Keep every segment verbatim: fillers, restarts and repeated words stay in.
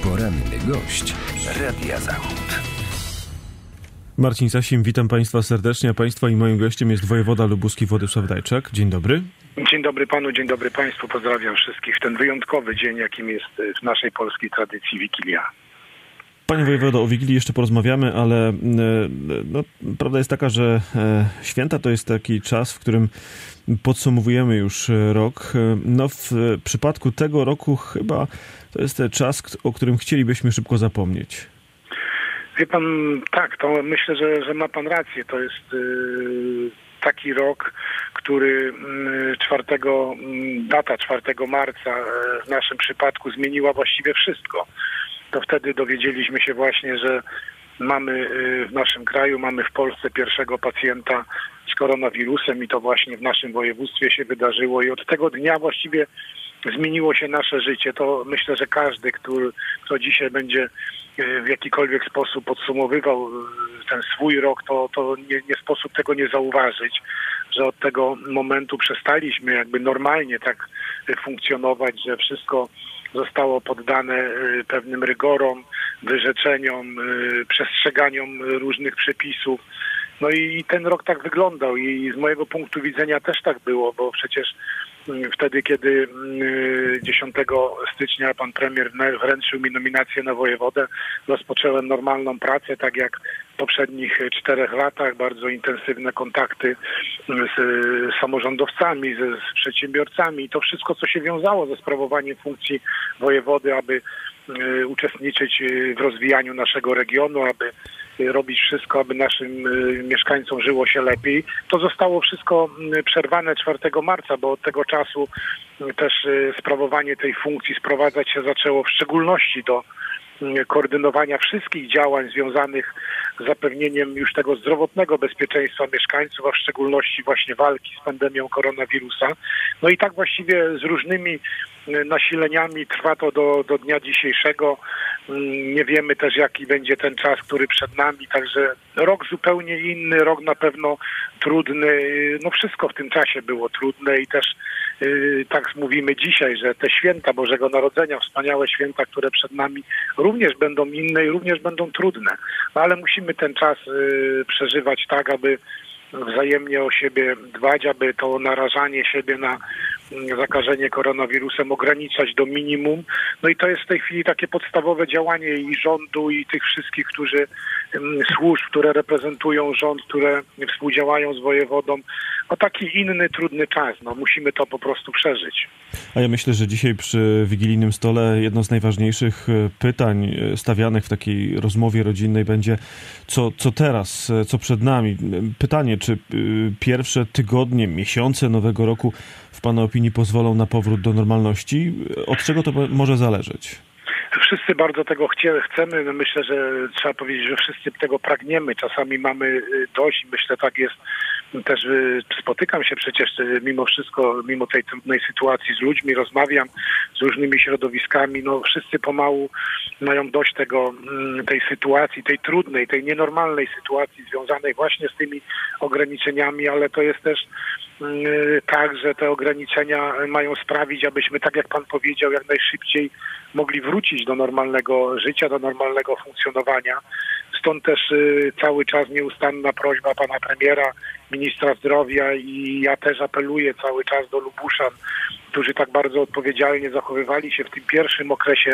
Poranny gość Radia Zachód. Marcin Sasim, witam Państwa serdecznie, a Państwa i moim gościem jest wojewoda lubuski Władysław Dajczak. Dzień dobry. Dzień dobry Panu, dzień dobry Państwu. Pozdrawiam wszystkich w ten wyjątkowy dzień, jakim jest w naszej polskiej tradycji Wigilia. Panie wojewodo, o Wigilii jeszcze porozmawiamy, ale no, prawda jest taka, że święta to jest taki czas, w którym podsumowujemy już rok. No w przypadku tego roku chyba to jest ten czas, o którym chcielibyśmy szybko zapomnieć. Wie Pan, tak, to myślę, że, że ma Pan rację. To jest yy, taki rok, który yy, czwartego, yy, data czwartego marca yy, w naszym przypadku zmieniła właściwie wszystko. To wtedy dowiedzieliśmy się właśnie, że mamy w naszym kraju, mamy w Polsce pierwszego pacjenta z koronawirusem i to właśnie w naszym województwie się wydarzyło i od tego dnia właściwie zmieniło się nasze życie. To myślę, że każdy, który, kto dzisiaj będzie w jakikolwiek sposób podsumowywał ten swój rok, to, to nie, nie sposób tego nie zauważyć, że od tego momentu przestaliśmy jakby normalnie tak funkcjonować, że wszystko zostało poddane pewnym rygorom, wyrzeczeniom, przestrzeganiom różnych przepisów. No i ten rok tak wyglądał i z mojego punktu widzenia też tak było, bo przecież wtedy, kiedy dziesiątego stycznia pan premier wręczył mi nominację na wojewodę, rozpocząłem normalną pracę, tak jak w poprzednich czterech latach, bardzo intensywne kontakty z samorządowcami, ze, z przedsiębiorcami i to wszystko, co się wiązało ze sprawowaniem funkcji wojewody, aby y, uczestniczyć w rozwijaniu naszego regionu, aby robić wszystko, aby naszym y, mieszkańcom żyło się lepiej. To zostało wszystko przerwane czwartego marca, bo od tego czasu y, też y, sprawowanie tej funkcji sprowadzać się zaczęło w szczególności do y, koordynowania wszystkich działań związanych z zapewnieniem już tego zdrowotnego bezpieczeństwa mieszkańców, a w szczególności właśnie walki z pandemią koronawirusa. No i tak właściwie z różnymi nasileniami trwa to do, do dnia dzisiejszego. Nie wiemy też, jaki będzie ten czas, który przed nami, także rok zupełnie inny, rok na pewno trudny. No wszystko w tym czasie było trudne i też yy, tak mówimy dzisiaj, że te święta Bożego Narodzenia, wspaniałe święta, które przed nami również będą inne i również będą trudne. No ale musimy ten czas yy, przeżywać tak, aby wzajemnie o siebie dbać, aby to narażanie siebie na zakażenie koronawirusem ograniczać do minimum. No i to jest w tej chwili takie podstawowe działanie i rządu, i tych wszystkich, którzy służb, które reprezentują rząd, które współdziałają z wojewodą. No taki inny, trudny czas. No musimy to po prostu przeżyć. A ja myślę, że dzisiaj przy wigilijnym stole jedno z najważniejszych pytań stawianych w takiej rozmowie rodzinnej będzie, co, co teraz, co przed nami. Pytanie, czy pierwsze tygodnie, miesiące nowego roku w Pana opinii pozwolą na powrót do normalności? Od czego to może zależeć? Wszyscy bardzo tego chcie, chcemy. Myślę, że trzeba powiedzieć, że wszyscy tego pragniemy. Czasami mamy dość. Myślę, tak jest. Też spotykam się przecież mimo wszystko, mimo tej trudnej sytuacji z ludźmi, rozmawiam z różnymi środowiskami. No wszyscy pomału mają dość tego, tej sytuacji, tej trudnej, tej nienormalnej sytuacji związanej właśnie z tymi ograniczeniami, ale to jest też tak, że te ograniczenia mają sprawić, abyśmy, tak jak Pan powiedział, jak najszybciej mogli wrócić do normalnego życia, do normalnego funkcjonowania. Stąd też cały czas nieustanna prośba Pana premiera, ministra zdrowia i ja też apeluję cały czas do Lubuszan, którzy tak bardzo odpowiedzialnie zachowywali się w tym pierwszym okresie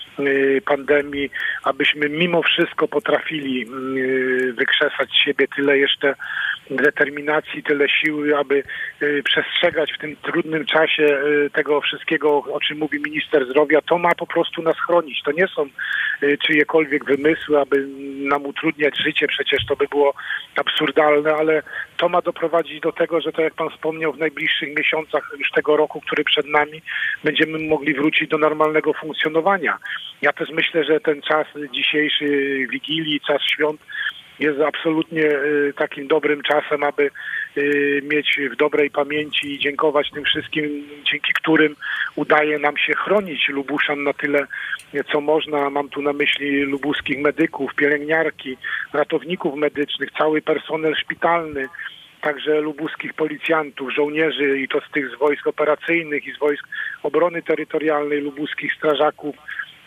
pandemii, abyśmy mimo wszystko potrafili wykrzesać z siebie tyle jeszcze determinacji, tyle siły, aby przestrzegać w tym trudnym czasie tego wszystkiego, o czym mówi minister zdrowia. To ma po prostu nas chronić. To nie są czyjekolwiek wymysły, aby nam utrudniać życie. Przecież to by było absurdalne, ale to ma doprowadzić do tego, że tak jak Pan wspomniał, w najbliższych miesiącach już tego roku, który przed nami, będziemy mogli wrócić do normalnego funkcjonowania. Ja też myślę, że ten czas dzisiejszy Wigilii, czas świąt jest absolutnie takim dobrym czasem, aby mieć w dobrej pamięci i dziękować tym wszystkim, dzięki którym udaje nam się chronić Lubuszan na tyle, co można. Mam tu na myśli lubuskich medyków, pielęgniarki, ratowników medycznych, cały personel szpitalny, także lubuskich policjantów, żołnierzy i to z tych z wojsk operacyjnych i z wojsk obrony terytorialnej, lubuskich strażaków,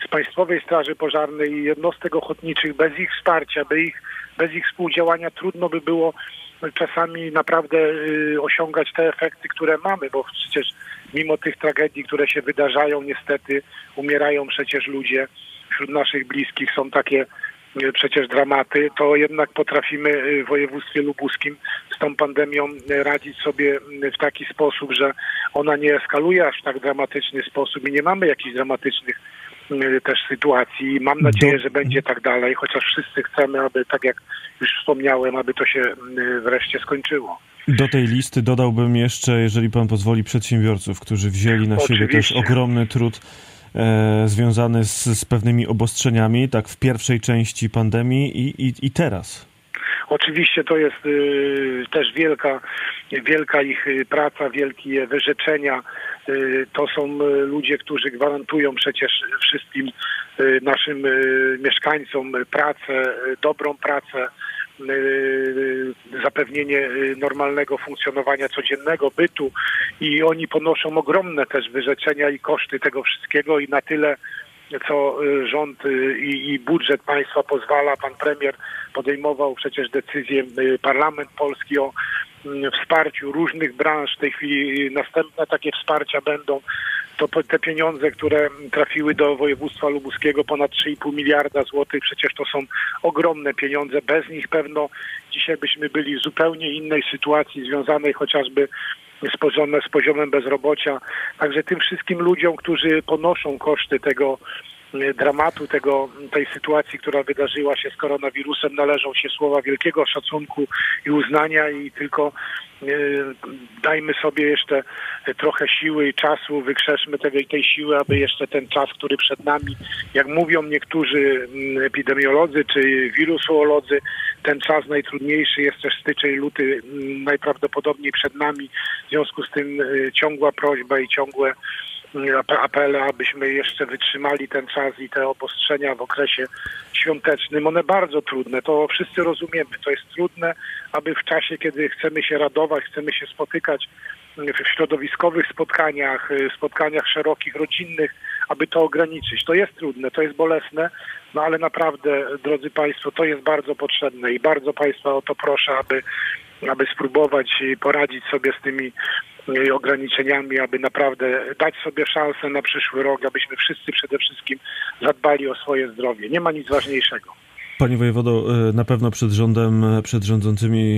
z Państwowej Straży Pożarnej i jednostek ochotniczych, bez ich wsparcia, bez ich, bez ich współdziałania trudno by było czasami naprawdę y, osiągać te efekty, które mamy, bo przecież mimo tych tragedii, które się wydarzają, niestety umierają przecież ludzie wśród naszych bliskich, są takie y, przecież dramaty, to jednak potrafimy y, w województwie lubuskim z tą pandemią y, radzić sobie y, w taki sposób, że ona nie eskaluje aż w tak dramatyczny sposób i nie mamy jakichś dramatycznych y, też sytuacji. Mam nadzieję, że będzie tak dalej, chociaż wszyscy chcemy, aby, tak jak już wspomniałem, aby to się y, wreszcie skończyło. Do tej listy dodałbym jeszcze, jeżeli pan pozwoli, przedsiębiorców, którzy wzięli na Oczywiście. siebie też ogromny trud e, związany z, z pewnymi obostrzeniami, tak w pierwszej części pandemii i, i, i teraz. Oczywiście to jest y, też wielka, wielka ich praca, wielkie wyrzeczenia. Y, to są y, ludzie, którzy gwarantują przecież wszystkim y, naszym y, mieszkańcom pracę, y, dobrą pracę, y, zapewnienie y, normalnego funkcjonowania codziennego, bytu i oni ponoszą ogromne też wyrzeczenia i koszty tego wszystkiego i na tyle, co rząd i, i budżet państwa pozwala. Pan premier podejmował przecież decyzję, parlament polski o wsparciu różnych branż. W tej chwili następne takie wsparcia będą. To te pieniądze, które trafiły do województwa lubuskiego, ponad trzy i pół miliarda złotych, przecież to są ogromne pieniądze. Bez nich pewno dzisiaj byśmy byli w zupełnie innej sytuacji, związanej chociażby z poziomem, z poziomem bezrobocia. Także tym wszystkim ludziom, którzy ponoszą koszty tego dramatu, tego, tej sytuacji, która wydarzyła się z koronawirusem, należą się słowa wielkiego szacunku i uznania i tylko y, dajmy sobie jeszcze trochę siły i czasu, wykrzeszmy tego i tej siły, aby jeszcze ten czas, który przed nami, jak mówią niektórzy epidemiolodzy czy wirusolodzy, ten czas najtrudniejszy jest też styczeń, luty najprawdopodobniej przed nami. W związku z tym y, ciągła prośba i ciągłe apele, abyśmy jeszcze wytrzymali ten czas i te obostrzenia w okresie świątecznym. One bardzo trudne, to wszyscy rozumiemy. To jest trudne, aby w czasie, kiedy chcemy się radować, chcemy się spotykać w środowiskowych spotkaniach, spotkaniach szerokich, rodzinnych, aby to ograniczyć. To jest trudne, to jest bolesne, no ale naprawdę, drodzy Państwo, to jest bardzo potrzebne i bardzo Państwa o to proszę, aby, aby spróbować poradzić sobie z tymi ograniczeniami, aby naprawdę dać sobie szansę na przyszły rok, abyśmy wszyscy przede wszystkim zadbali o swoje zdrowie. Nie ma nic ważniejszego. Panie wojewodo, na pewno przed rządem, przed rządzącymi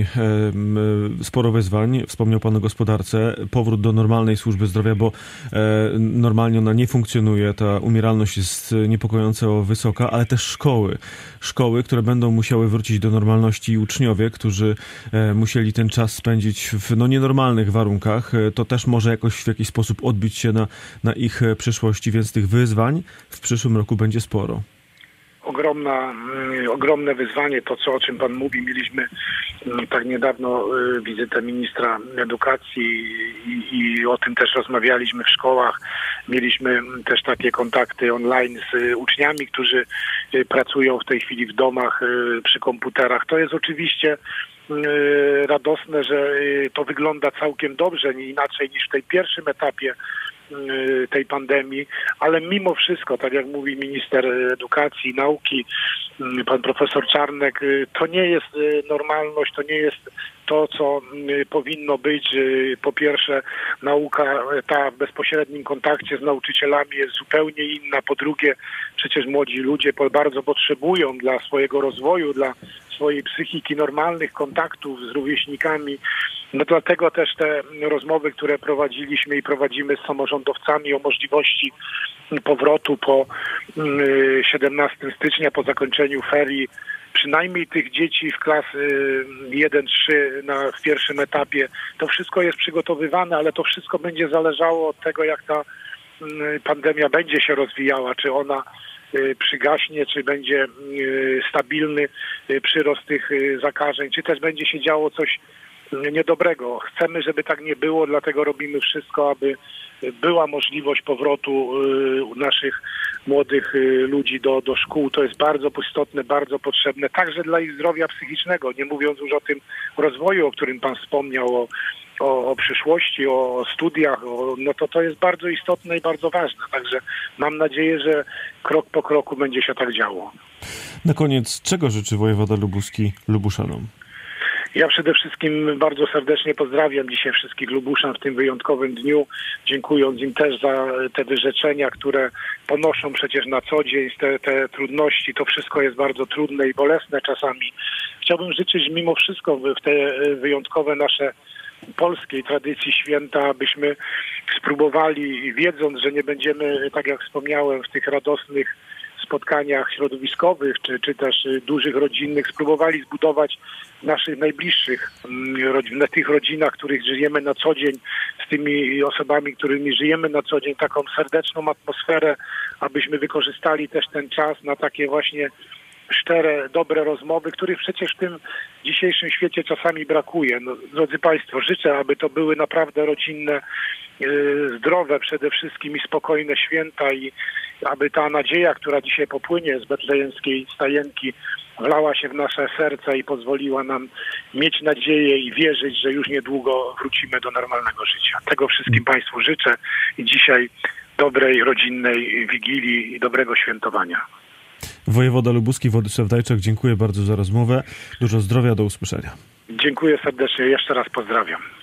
sporo wyzwań. Wspomniał pan o gospodarce. Powrót do normalnej służby zdrowia, bo normalnie ona nie funkcjonuje. Ta umieralność jest niepokojąco wysoka, ale też szkoły. Szkoły, które będą musiały wrócić do normalności i uczniowie, którzy musieli ten czas spędzić w no, nienormalnych warunkach. To też może jakoś w jakiś sposób odbić się na, na ich przyszłości, więc tych wyzwań w przyszłym roku będzie sporo. Ogromna, y, ogromne wyzwanie, to co, o czym Pan mówi. Mieliśmy y, tak niedawno y, wizytę ministra edukacji i, i o tym też rozmawialiśmy w szkołach. Mieliśmy też takie kontakty online z y, uczniami, którzy y, pracują w tej chwili w domach y, przy komputerach. To jest oczywiście y, radosne, że y, to wygląda całkiem dobrze, nie inaczej niż w tej pierwszym etapie tej pandemii, ale mimo wszystko, tak jak mówi minister edukacji i nauki, pan profesor Czarnek, to nie jest normalność, to nie jest to, co powinno być. Po pierwsze, nauka ta w bezpośrednim kontakcie z nauczycielami jest zupełnie inna. Po drugie, przecież młodzi ludzie bardzo potrzebują dla swojego rozwoju, dla swojej psychiki normalnych kontaktów z rówieśnikami. No dlatego też te rozmowy, które prowadziliśmy i prowadzimy z samorządowcami o możliwości powrotu po siedemnastego stycznia, po zakończeniu ferii, przynajmniej tych dzieci w klasy jeden trzy na, w pierwszym etapie, to wszystko jest przygotowywane, ale to wszystko będzie zależało od tego, jak ta pandemia będzie się rozwijała, czy ona przygaśnie, czy będzie stabilny przyrost tych zakażeń, czy też będzie się działo coś niedobrego. Chcemy, żeby tak nie było, dlatego robimy wszystko, aby była możliwość powrotu naszych młodych ludzi do, do szkół. To jest bardzo istotne, bardzo potrzebne, także dla ich zdrowia psychicznego, nie mówiąc już o tym rozwoju, o którym Pan wspomniał, o o, o przyszłości, o studiach, o, no to to jest bardzo istotne i bardzo ważne. Także mam nadzieję, że krok po kroku będzie się tak działo. Na koniec, czego życzy wojewoda lubuski Lubuszanom? Ja przede wszystkim bardzo serdecznie pozdrawiam dzisiaj wszystkich Lubuszan w tym wyjątkowym dniu, dziękując im też za te wyrzeczenia, które ponoszą przecież na co dzień, te, te trudności. To wszystko jest bardzo trudne i bolesne czasami. Chciałbym życzyć mimo wszystko w te wyjątkowe nasze polskiej tradycji święta, abyśmy spróbowali, wiedząc, że nie będziemy, tak jak wspomniałem, w tych radosnych spotkaniach środowiskowych, czy, czy też dużych rodzinnych, spróbowali zbudować w naszych najbliższych, w tych rodzinach, w których żyjemy na co dzień, z tymi osobami, którymi żyjemy na co dzień, taką serdeczną atmosferę, abyśmy wykorzystali też ten czas na takie właśnie szczere, dobre rozmowy, których przecież w tym dzisiejszym świecie czasami brakuje. No, drodzy Państwo, życzę, aby to były naprawdę rodzinne, yy, zdrowe przede wszystkim i spokojne święta i aby ta nadzieja, która dzisiaj popłynie z betlejemskiej stajenki, wlała się w nasze serca i pozwoliła nam mieć nadzieję i wierzyć, że już niedługo wrócimy do normalnego życia. Tego wszystkim Państwu życzę i dzisiaj dobrej rodzinnej Wigilii i dobrego świętowania. Wojewoda lubuski Władysław Dajczak, dziękuję bardzo za rozmowę. Dużo zdrowia, do usłyszenia. Dziękuję serdecznie, jeszcze raz pozdrawiam.